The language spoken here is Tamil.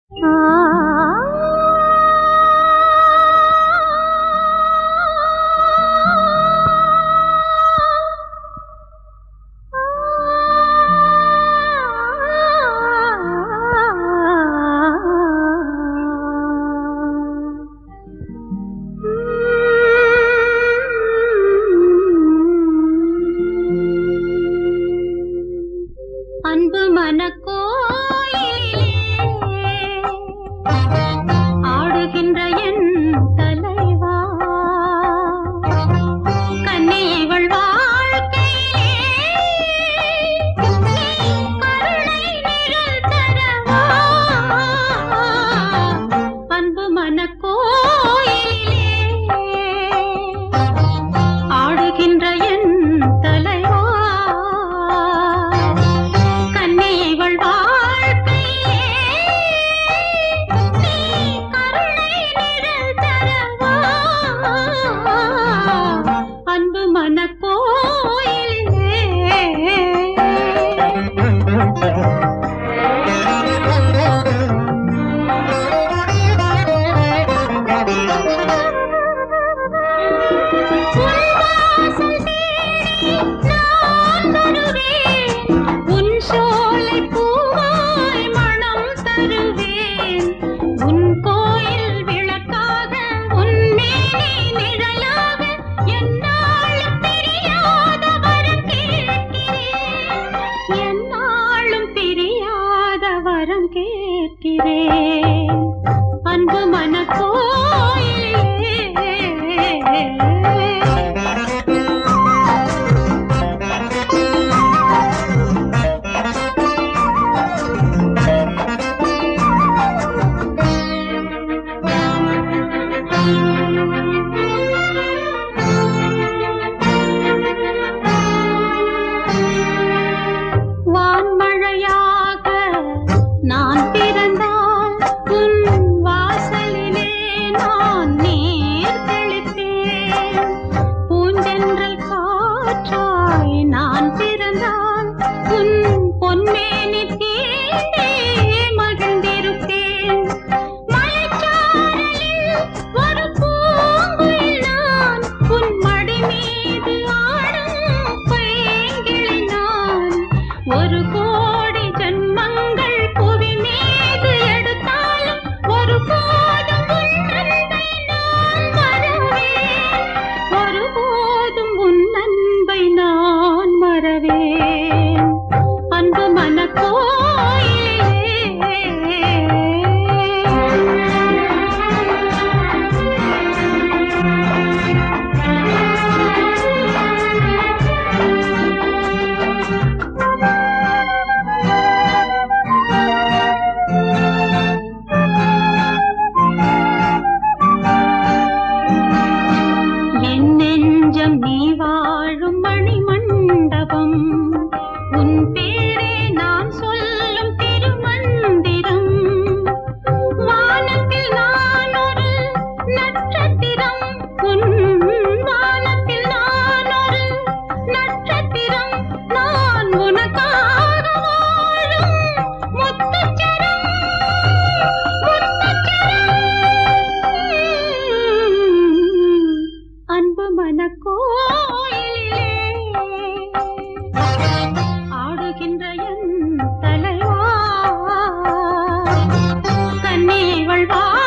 அன்பு மனக்கோயிலே ஆடுகின்ற என் தலைவா, கண்ணே இவள் வாழ்க்கையிலே கருணை நிழல் தரவா. அன்பு மனக்கோயிலே ஆடுகின்ற என் தலைவா, அன்பு மனக்கோயிலே. உன் சோலை பூவாய் மனம் தருவேன், உன் கோயில் விளக்காக உன் மேனி நிழலாக என்னாலும் பிரியாத வரம் கேட்கிறேன், என்னாலும் பிரியாத வரம் கேட்கிறேன். அன்பு மனக்கோயிலே. வான்மழையாக நான் பிறந்தால் உன் வாசலிலே நான் நீர் தெளிப்பேன், பூஞ்சென்றல் காற்றாய் நான் பிறந்தால் உன் பொன்மேனி தீண்டே மகிழ்ந்திருப்பேன். மலைச்சாரலில் ஒரு பூங்குயில் நான், உன் மடி மீது ஆடும் பைங்கிளி நான். ஒரு கோடி ஜன்மங்கள் புவி மீது எடுத்தாலும் ஒரு போதும் உன் அன்பை நான் மறவேன், ஒரு போதும் உன் அன்பை நான் மறவேன். அன்பு மனக்கோயிலே. என் நெஞ்சம் நீ வாழும் மணிமண்டபம், உன் பேரே நான் சொல்லும் திருமந்திரம். வானத்தில் நான் ஒரு நட்சத்திரம், உன் வானத்தில் நான் ஒரு நட்சத்திரம். நான் உனக்காக வாழும் முத்துச்சரம், அன்பு மனக்கோயிலே ஆடுகின்ற என் தலைவா, கண்ணே இவள்